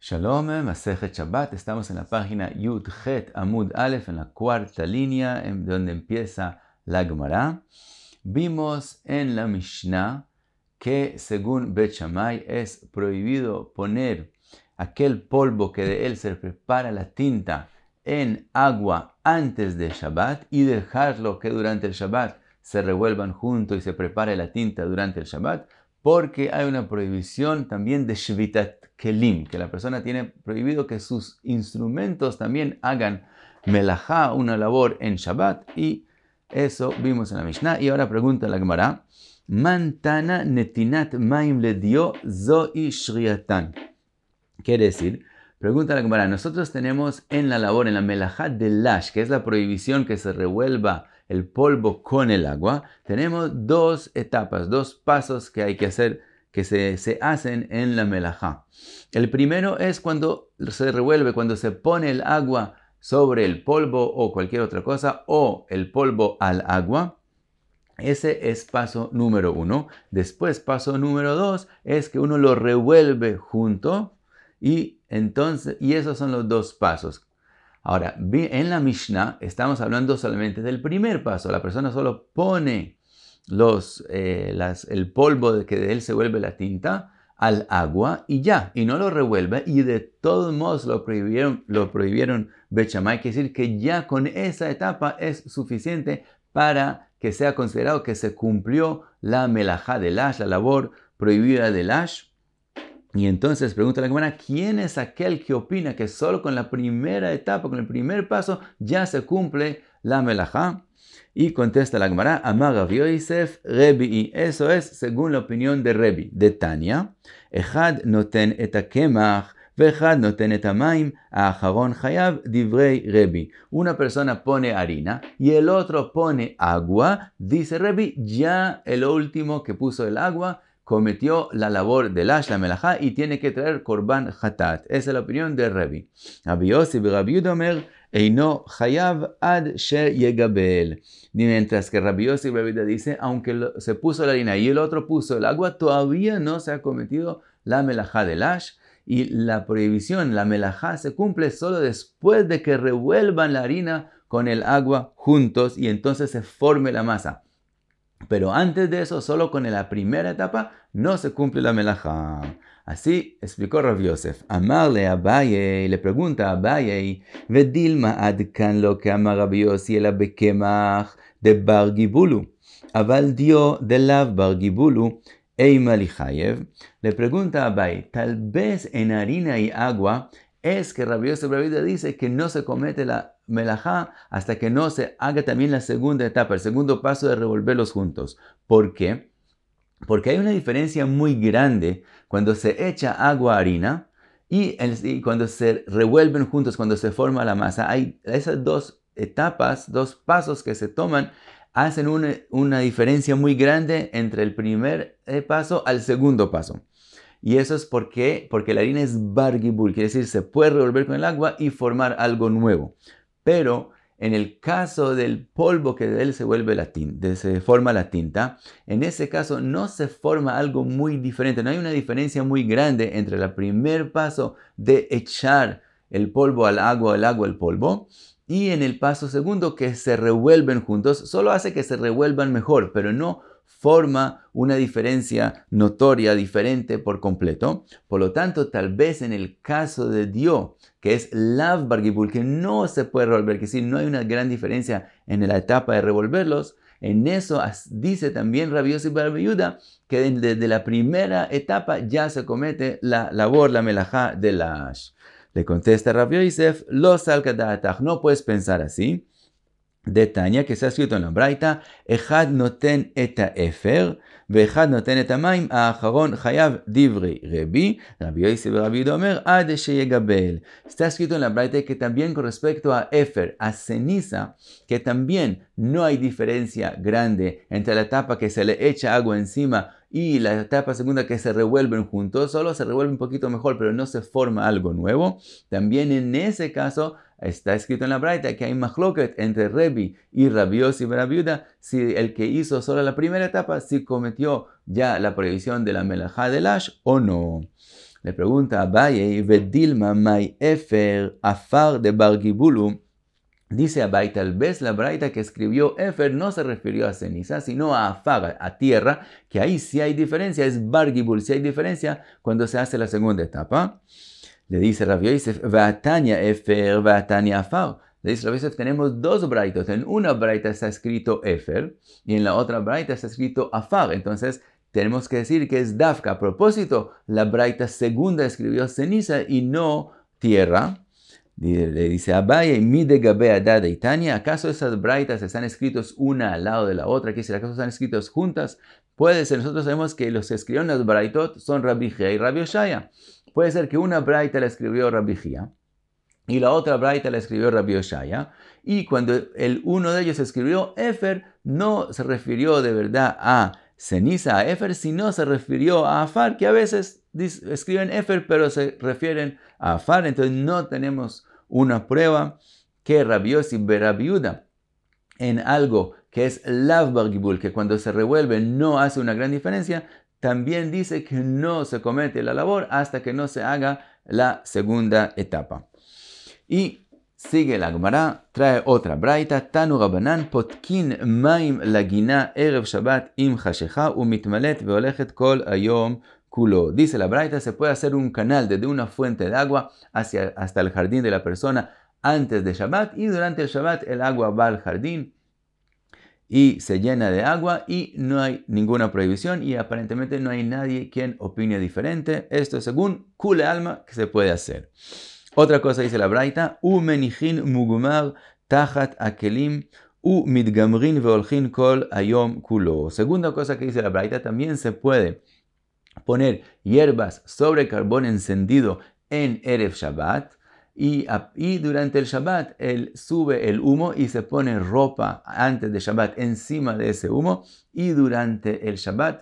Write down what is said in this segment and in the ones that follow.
Shalom, Masejet Shabbat, estamos en la página Yud Het Amud Aleph, en la cuarta línea, en donde empieza la Gemara. Vimos en la Mishnah que según Bet Shammai es prohibido poner aquel polvo que de él se prepara la tinta en agua antes de Shabbat y dejarlo que durante el Shabbat se revuelvan juntos y se prepare la tinta durante el Shabbat, porque hay una prohibición también de Shvitat Kelim, que la persona tiene prohibido que sus instrumentos también hagan melajá, una labor en Shabbat, y eso vimos en la Mishnah. Y ahora pregunta la Gemara, Mantana netinat maim le dio zoi shriatan. Quiere decir, pregunta la Gemara, nosotros tenemos en la labor, en la melajá del lash, que es la prohibición que se revuelva el polvo con el agua, tenemos dos etapas, dos pasos que hay que hacer, que se hacen en la melajá. El primero es cuando se revuelve, cuando se pone el agua sobre el polvo o cualquier otra cosa, o el polvo al agua. Ese es paso número 1. Después, paso número 2 es que uno lo revuelve junto y esos son los dos pasos. Ahora, en la Mishnah estamos hablando solamente del primer paso. La persona solo pone el polvo de que de él se vuelve la tinta al agua y ya, y no lo revuelve, y de todos modos lo prohibieron Bet Shammai, quiere decir que ya con esa etapa es suficiente para que sea considerado que se cumplió la melajá del lash, la labor prohibida del lash. Y entonces pregunta la Gemara, ¿quién es aquel que opina que solo con la primera etapa, con el primer paso, ya se cumple la melajá? Y contesta la Gemara, Amar Rav Yosef Rebi, eso es según la opinión de Rebi, de Tanya. Echad noten et hakemach, ve'echad noten et hamayim, ha'acharon chayav divrei Rebi. Una persona pone harina y el otro pone agua, dice Rebi, ya el último que puso el agua cometió la labor de lash, la melajá, y tiene que traer korban hatat. Esa es la opinión de Rebi. Rabbi Yossi y Rabbi Yehuda omer, eino chayav ad she yegabel. Mientras que Rabbi Yossi y Rabbi Yehuda dice, aunque se puso la harina y el otro puso el agua, todavía no se ha cometido la melajá de lash, y la prohibición, la melajá, se cumple solo después de que revuelvan la harina con el agua juntos y entonces se forme la masa. Pero antes de eso, solo con la primera etapa, no se cumple la melajá. Así explicó Rav Yosef. Amarle a Abaye, le pregunta a Abaye, Vedilma adkan lo que amar Rav Yossi el bekemach de bar gibulu. Aval dio de lav bar gibulu, eima lichayev. Le pregunta a Abaye, tal vez en harina y agua, es que Rav Yosef dice que no se comete la melajá hasta que no se haga también la segunda etapa, el segundo paso de revolverlos juntos. ¿Por qué? Porque hay una diferencia muy grande cuando se echa agua a harina y cuando se revuelven juntos, cuando se forma la masa. Hay esas dos etapas, dos pasos que se toman, hacen una diferencia muy grande entre el primer paso al segundo paso. Y eso es porque la harina es bar gibul, quiere decir se puede revolver con el agua y formar algo nuevo. Pero en el caso del polvo que de él se vuelve se forma la tinta, en ese caso no se forma algo muy diferente. No hay una diferencia muy grande entre el primer paso de echar el polvo al agua, el agua al polvo, y en el paso segundo que se revuelven juntos. Solo hace que se revuelvan mejor, pero no forma una diferencia notoria, diferente por completo. Por lo tanto, tal vez en el caso de Dio, que es lav bar gibul, que no se puede revolver, que sí, no hay una gran diferencia en la etapa de revolverlos, en eso dice también Rabbi Yossi y Rabbi Yehuda que desde la primera etapa ya se comete la labor, la melajá de lash. Le contesta Rabbi Yosef, lo salka da'atach, no puedes pensar así. De Tanya, que se ha escrito en la Braita, Echad noten et ha'efer, ve'echad noten et hamayim, ha'acharon chayav divrei Rebi, Rabbi Yossi y Rabbi Yehuda omer, ad sheyegabel. Está escrito en la Braita que también con respecto a efer, a ceniza, que también no hay diferencia grande entre la etapa que se le echa agua encima y la etapa segunda que se revuelven juntos, solo se revuelve un poquito mejor, pero no se forma algo nuevo. También en ese caso, está escrito en la Braita que hay machloket entre Rebi y Rabbi Yossi y Rabbi Yehuda, si el que hizo solo la primera etapa, si cometió ya la prohibición de la melajá de lash o no. Le pregunta a Abaye, Vedilma mai efer afar de bar gibulu. Dice Abaye, tal vez la braita que escribió efer no se refirió a ceniza, sino a afar, a tierra, que ahí sí hay diferencia, es bar gibul, sí hay diferencia cuando se hace la segunda etapa. Le dice Rav Yosef, Va'atanya efer, Va'atanya afar. Le dice Rav Yosef, tenemos dos braitos. En una braita está escrito efer y en la otra braita está escrito afar. Entonces, tenemos que decir que es dafka. A propósito, la braita segunda escribió ceniza y no tierra. Le dice Abaye, mi de gabe adad eitania. ¿Acaso esas braitas están escritos una al lado de la otra? ¿Acaso están escritos juntas? Puede ser, nosotros sabemos que los que escribieron las braitot son Rabbi Jia y Rabbi Oshaya. Puede ser que una braita la escribió Rabbi Jia y la otra braita la escribió Rabbi Oshaya. Y cuando uno de ellos escribió efer, no se refirió de verdad a ceniza, a efer, sino se refirió a afar, que a veces escriben efer, pero se refieren a afar. Entonces no tenemos una prueba que Rabbi Yossi be Rabbi Yehuda en algo que es lav bar gibul, que cuando se revuelve no hace una gran diferencia. También dice que no se comete la labor hasta que no se haga la segunda etapa. Y sigue la Gemara, trae otra braita, Tanu Rabanan, potkin maim lagina erev Shabbat im chashecha umitmalet veolechet kol hayom kulo. Dice la braita, se puede hacer un canal desde una fuente de agua hasta el jardín de la persona antes de Shabbat, y durante el Shabbat el agua va al jardín y se llena de agua y no hay ninguna prohibición y aparentemente no hay nadie quien opine diferente. Esto según Kule Alma que se puede hacer. Otra cosa dice la braita, umenichin mugumar tachat akelim midgamrin veolchin kol hayom kulo. Segunda cosa que dice la braita, también se puede poner hierbas sobre carbón encendido en Erev Shabbat. Y durante el Shabbat él sube el humo y se pone ropa antes de Shabbat encima de ese humo, y durante el Shabbat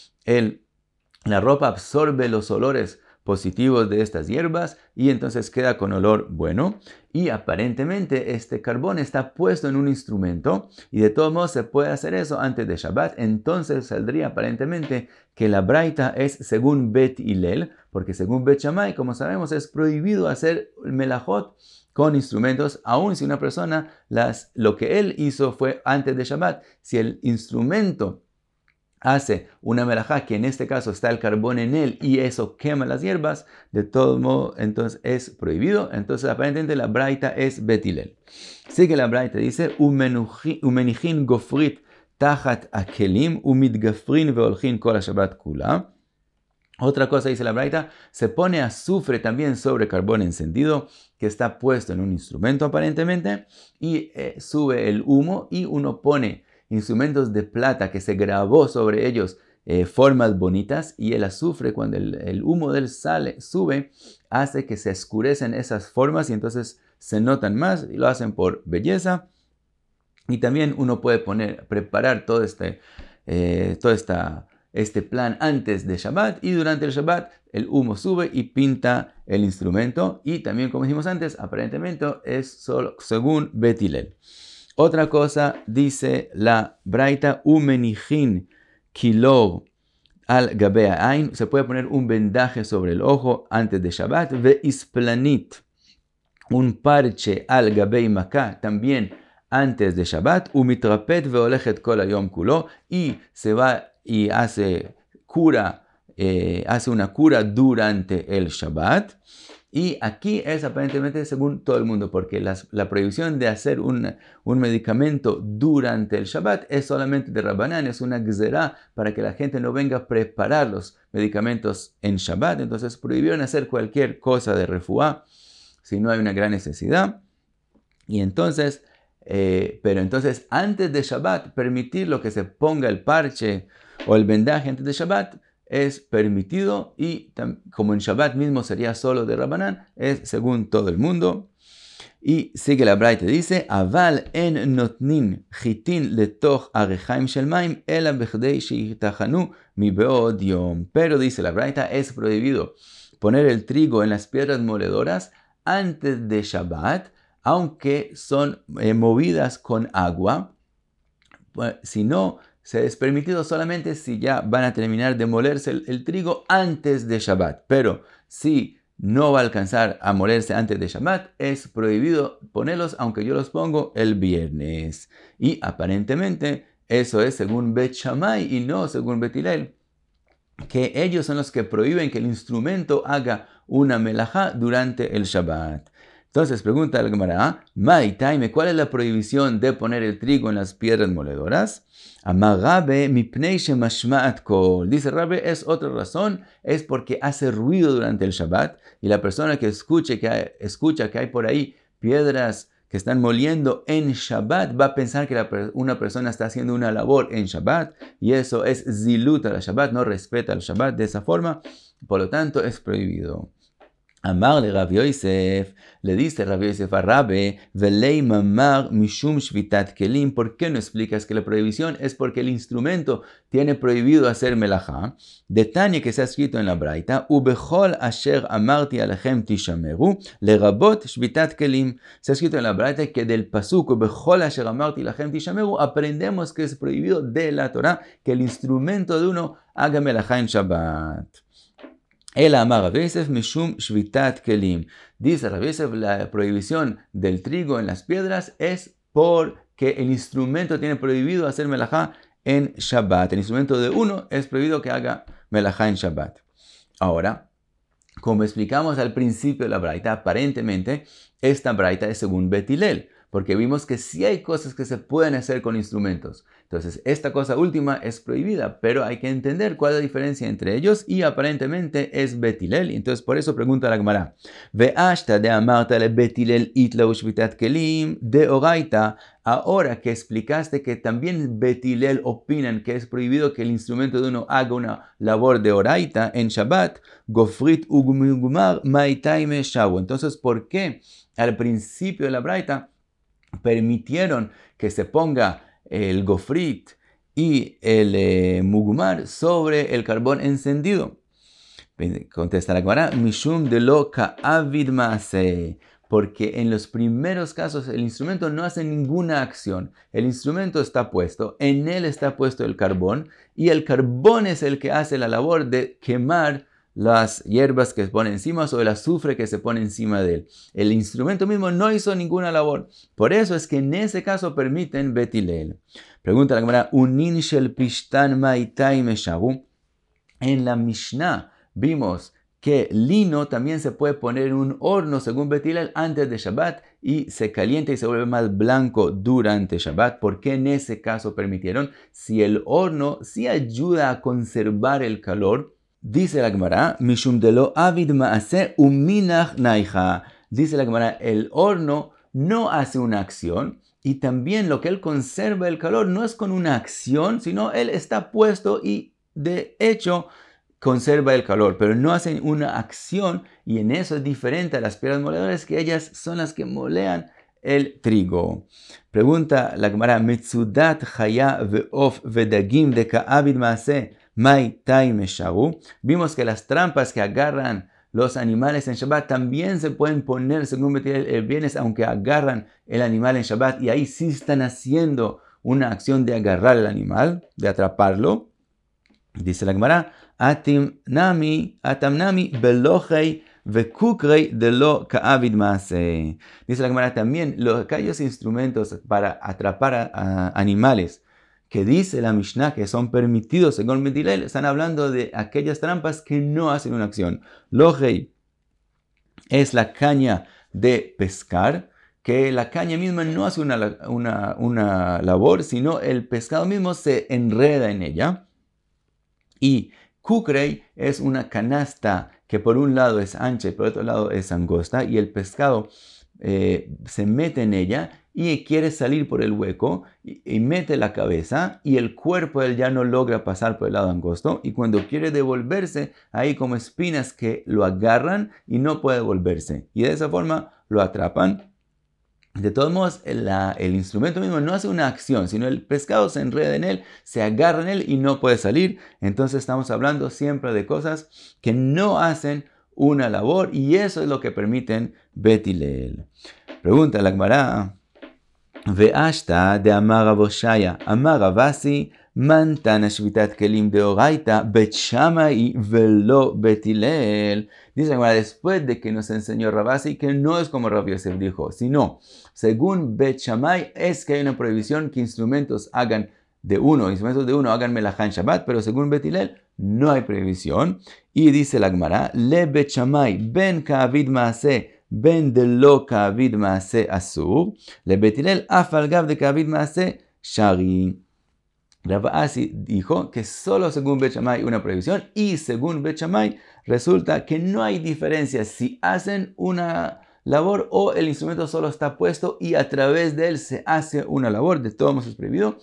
la ropa absorbe los olores positivos de estas hierbas y entonces queda con olor bueno. Y aparentemente este carbón está puesto en un instrumento y de todos modos se puede hacer eso antes de Shabbat. Entonces saldría aparentemente que la braita es según Bet Hillel, porque según Bet Shammai, como sabemos, es prohibido hacer melajot con instrumentos, aun si una persona lo que él hizo fue antes de Shabbat. Si el instrumento hace una melajá, que en este caso está el carbón en él y eso quema las hierbas, de todo modo entonces es prohibido. Entonces aparentemente la braita es Bet Hillel. Sigue la braita, dice umenichin gofrit tachat akelim umidgafrin veolchin kol Shabbat kula. Otra cosa dice la braita, se pone azufre también sobre carbón encendido que está puesto en un instrumento aparentemente y sube el humo, y uno pone instrumentos de plata que se grabó sobre ellos formas bonitas, y el azufre, cuando el humo del sube, hace que se oscurecen esas formas y entonces se notan más, y lo hacen por belleza. Y también uno puede preparar todo este plan antes de Shabbat, y durante el Shabbat el humo sube y pinta el instrumento. Y también, como dijimos antes, aparentemente es solo según Bet Hillel. Otra cosa dice la braita, umenichin kilor al gabe ha'ain, se puede poner un vendaje sobre el ojo antes de Shabbat, veisplanit, un parche al gabe makkah, también antes de Shabbat, umitrapet veolechet kol hayom kulo, y se va y hace una cura durante el Shabbat. Y aquí es aparentemente según todo el mundo, porque la prohibición de hacer un medicamento durante el Shabbat es solamente de Rabbanán, es una gzerá para que la gente no venga a preparar los medicamentos en Shabbat. Entonces prohibieron hacer cualquier cosa de refuá si no hay una gran necesidad. Y entonces, pero entonces antes de Shabbat, permitir lo que se ponga el parche o el vendaje antes de Shabbat es permitido, y como en Shabbat mismo sería solo de Rabbanán, es según todo el mundo. Y sigue la braita, dice, Aval en notnin chitin letoch arechaim shel maim ela bechdei sheitachanu mi beod yom. Pero dice la braita, es prohibido poner el trigo en las piedras moledoras antes de Shabbat, aunque son movidas con agua. Si no, se es permitido solamente si ya van a terminar de molerse el trigo antes de Shabbat. Pero si no va a alcanzar a molerse antes de Shabbat, es prohibido ponerlos aunque yo los pongo el viernes. Y aparentemente eso es según Bet Shammai y no según Bet Hillel, que ellos son los que prohíben que el instrumento haga una melajá durante el Shabbat. Entonces pregunta la Gemara, Maitaime, ¿cuál es la prohibición de poner el trigo en las piedras moledoras? Amar Rabbe mipnei shemashma'at kol. Dice Rabbe, es otra razón, es porque hace ruido durante el Shabbat y la persona que escucha que hay por ahí piedras que están moliendo en Shabbat va a pensar que una persona está haciendo una labor en Shabbat y eso es zilut al Shabbat, no respeta al Shabbat de esa forma, por lo tanto es prohibido. Amarle Rav Yosef, le dice Rav Yosef a Rabbe, velei mamar mishum shvitat kelim. ¿Por qué no explicas que la prohibición es porque el instrumento tiene prohibido hacer melajá? Detalle que se ha escrito en la Braita, ubechol asher amarti alechem tishameru, lerabot shvitat kelim. Se ha escrito en la Braita que del pasuk ubechol asher amarti alechem tishameru aprendemos que es prohibido de la Torah que el instrumento de uno haga melajá en Shabbat. El amar Rav Yosef mishum shvitat kelim. Dice Rav Yosef, la prohibición del trigo en las piedras es porque el instrumento tiene prohibido hacer melajá en Shabbat. El instrumento de uno es prohibido que haga melajá en Shabbat. Ahora, como explicamos al principio de la Braita, aparentemente esta Braita es según Bet Hillel, porque vimos que sí hay cosas que se pueden hacer con instrumentos. Entonces, esta cosa última es prohibida, pero hay que entender cuál es la diferencia entre ellos y aparentemente es Bet Hillel. Entonces, por eso pregunta la Gemara, Ve'ashta de amarta le Bet Hillel itla ushvitat kelim de oraita. Ahora que explicaste que también Bet Hillel opinan que es prohibido que el instrumento de uno haga una labor de oraita en Shabbat, gofrit ugumar maitaime shawu. Entonces, ¿por qué al principio de la Braita permitieron que se ponga el gofrit y el mugumar sobre el carbón encendido? Contesta la Gemara, mishum de lo ka'avid ma'aseh. Porque en los primeros casos el instrumento no hace ninguna acción. El instrumento está puesto, en él está puesto el carbón y el carbón es el que hace la labor de quemar las hierbas que se ponen encima o el azufre que se pone encima de él. El instrumento mismo no hizo ninguna labor. Por eso es que en ese caso permiten Bet Hillel. Pregunta la Gemara, unin shel pishtan maitai meshavu. En la Mishnah vimos que lino también se puede poner en un horno según Bet Hillel antes de Shabbat y se calienta y se vuelve más blanco durante Shabbat. ¿Por qué en ese caso permitieron? Si el horno sí ayuda a conservar el calor, dice la Gemara, mishum de lo avid maaseh uminach naija. Dice la Gemara, el horno no hace una acción y también lo que él conserva el calor no es con una acción, sino él está puesto y de hecho conserva el calor, pero no hacen una acción y en eso es diferente a las piedras moledoras que ellas son las que molean el trigo. Pregunta la Gemara, Metzudat chaya ve'of ve'dagim de ka'avid maaseh mai tai mesharu. Vimos que las trampas que agarran los animales en Shabbat también se pueden poner según Bet Hillel el viernes, aunque agarran el animal en Shabbat y ahí sí están haciendo una acción de agarrar el animal, de atraparlo. Dice la Gemara, atam nami belochei vekukrei de lo ka'avid maaseh. Dice la Gemara también, aquellos instrumentos para atrapar a animales que dice la Mishnah que son permitidos según Bet Hillel, están hablando de aquellas trampas que no hacen una acción. Lochei es la caña de pescar, que la caña misma no hace una labor, sino el pescado mismo se enreda en ella. Y kukrei es una canasta que por un lado es ancha y por otro lado es angosta y el pescado se mete en ella y quiere salir por el hueco y mete la cabeza y el cuerpo él ya no logra pasar por el lado angosto y cuando quiere devolverse hay como espinas que lo agarran y no puede devolverse y de esa forma lo atrapan. De todos modos, el instrumento mismo no hace una acción, sino el pescado se enreda en él, se agarra en él y no puede salir. Entonces estamos hablando siempre de cosas que no hacen una labor y eso es lo que permiten Bet Hillel. Pregunta la Gemara, Ve'ashta de Amar Rav Oshaya, Amar Ravasi, Mantana shvitat kelim deoraita bet Shammai velo bet Hillel. Dice la Gemara, después de que nos enseñó Rav Asi que no es como Rav Yosef dijo, sino según Bet Shammai es que hay una prohibición que instrumentos hagan instrumentos de uno hagan melajá en Shabbat, pero según Bet Hillel no hay prohibición. Y dice la Gemara, le Bet Shammai ben ka'avid ma'aseh ben de lo ka'avid ma'aseh asur, le Bet Hillel af al gav de ka'avid ma'aseh shari. Rav Asi dijo que solo según Bet Shammai una prohibición y según Bet Shammai resulta que no hay diferencia si hacen una labor o el instrumento solo está puesto y a través de él se hace una labor, de todos modos es prohibido.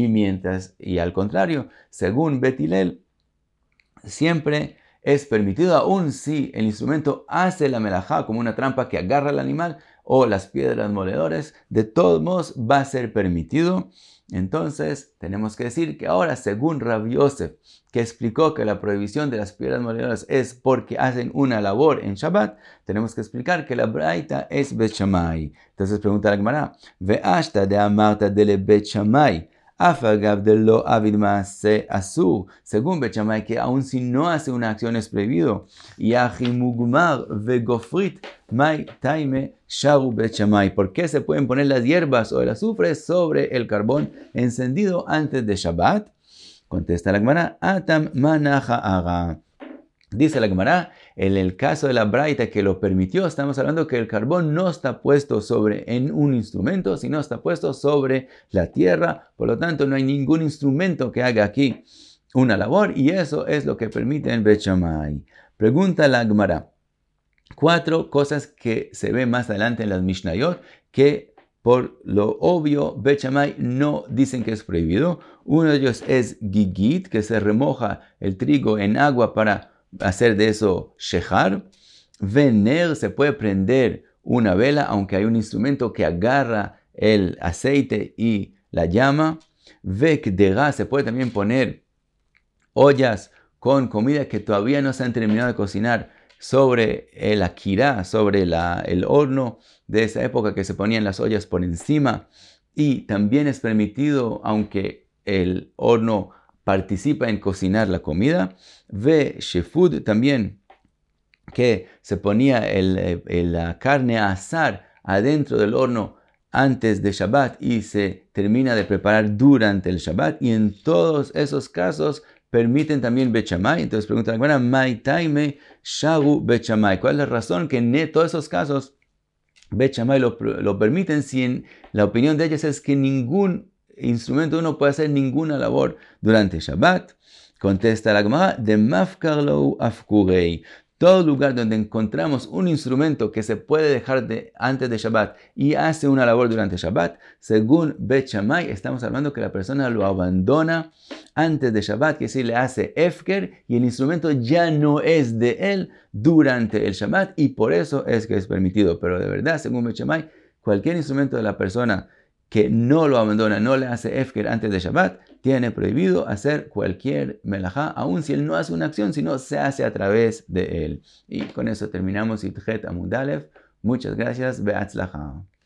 Y al contrario, según Bet Hillel, siempre es permitido, aun si el instrumento hace la melajá como una trampa que agarra al animal o las piedras moledoras, de todos modos va a ser permitido. Entonces, tenemos que decir que ahora, según Rav Yosef, que explicó que la prohibición de las piedras moledoras es porque hacen una labor en Shabbat, tenemos que explicar que la braita es Bet Shammai. Entonces pregunta la Gemara, Ve'ashta de amarta de le Bet Shammai, afagav de lo avid maaseh asur, según Bet Shammai, que aun si no hace una acción es prohibido, yachi mugmar vegofrit mai taime sharu Bet Shammai, ¿por qué se pueden poner las hierbas o el azufre sobre el carbón encendido antes de Shabbat? Contesta la Gemara, atam manaja aga. Dice la Gemara, en el caso de la braita que lo permitió, estamos hablando que el carbón no está puesto en un instrumento, sino está puesto sobre la tierra. Por lo tanto, no hay ningún instrumento que haga aquí una labor y eso es lo que permite en Bet Shammai. Pregunta la Gemara, 4 cosas que se ven más adelante en las Mishnayot que por lo obvio Bet Shammai no dicen que es prohibido. Uno de ellos es gigit, que se remoja el trigo en agua para hacer de eso shehar. Vener, se puede prender una vela, aunque hay un instrumento que agarra el aceite y la llama. Vekdera, se puede también poner ollas con comida que todavía no se han terminado de cocinar sobre el akirá, sobre el horno de esa época que se ponían las ollas por encima. Y también es permitido, aunque el horno participa en cocinar la comida. Ve shefud también, que se ponía la carne a asar adentro del horno antes de Shabbat y se termina de preparar durante el Shabbat. Y en todos esos casos permiten también Bet Shammai. Entonces pregunta la Gemara, mai taime sharu Bet Shammai. ¿Cuál es la razón que en todos esos casos Bet Shammai lo permiten si en la opinión de ellos es que ningún instrumento uno puede hacer ninguna labor durante Shabbat? Contesta la Gemara, de mafkar lo afkurei. Todo lugar donde encontramos un instrumento que se puede dejar antes de Shabbat y hace una labor durante Shabbat, según Bet Shammai, estamos hablando que la persona lo abandona antes de Shabbat, que decir, le hace efker y el instrumento ya no es de él durante el Shabbat y por eso es que es permitido. Pero de verdad, según Bet Shammai, cualquier instrumento de la persona que no lo abandona, no le hace efker antes de Shabbat, tiene prohibido hacer cualquier melajá, aun si él no hace una acción, sino se hace a través de él. Y con eso terminamos Yudhet Amud Aleph. Muchas gracias. Be'atzlacha.